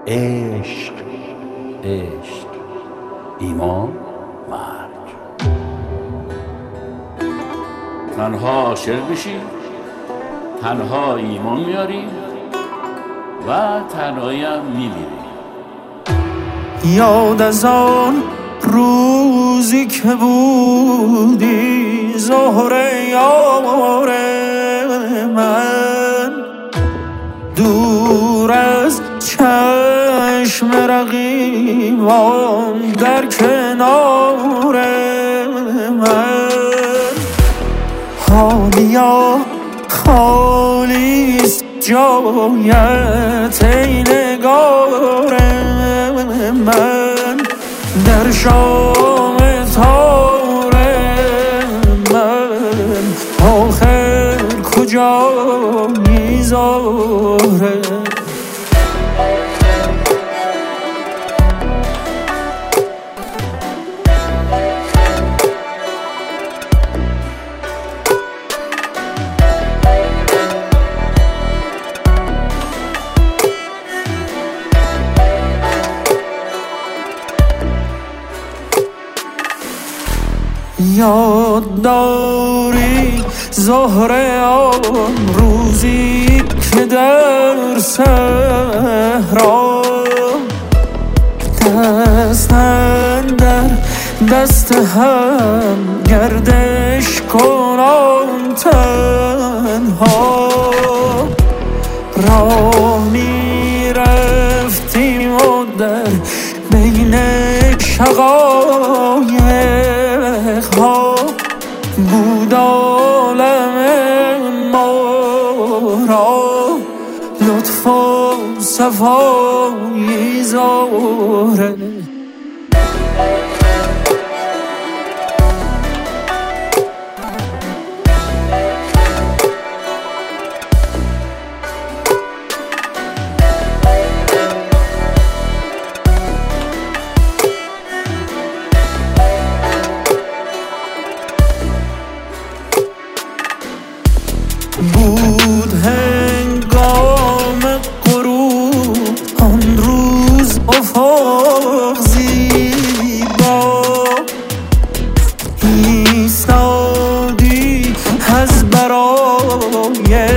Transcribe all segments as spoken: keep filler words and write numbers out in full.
عشق عشق ایمان مرگ. تنها عاشق بشی، تنها ایمان میاری و تنهایی هم میمیری. یاد از آن روزی که بودی زهره یار من، دور از چشم رقیبان در کنار من. حالیا خالیست جایت ای نگار من، در شام تار من آخر کجا میذاره؟ یاد داری زهره آن روزی که در صحرا دست اندر دست هم گردش کنان تنها راه می رفتیم و در بین شقایق ها بود عالم ما را لطف و صفایی زهره. بود هنگام غروب آن روز افق زیبا، ایستادی از برای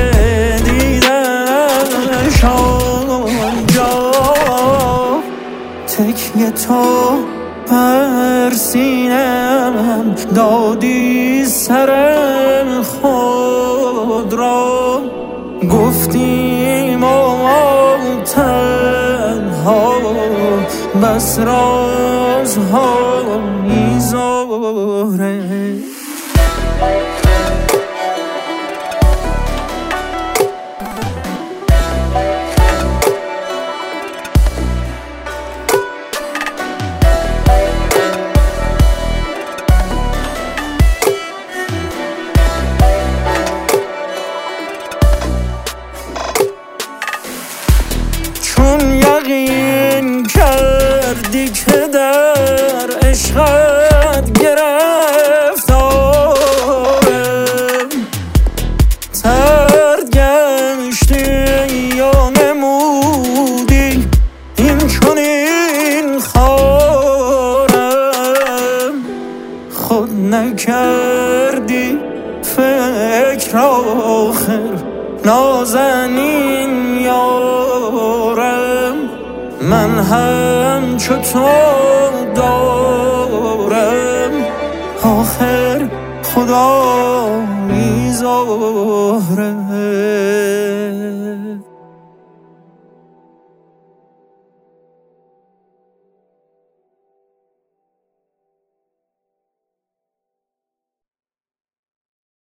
دیدنش آنجا، تکیه تو بر سینه‌ام دادی سر خود را، گفتیم ما تنها بس رازها میذاره. چون یقین کردی که در عشقت گرفتارم، ترد گشتی یا نمودی این چنین خارم، خود نکردی فکر آخر نازنین یارم، من هم چو تو دارم آخر خدا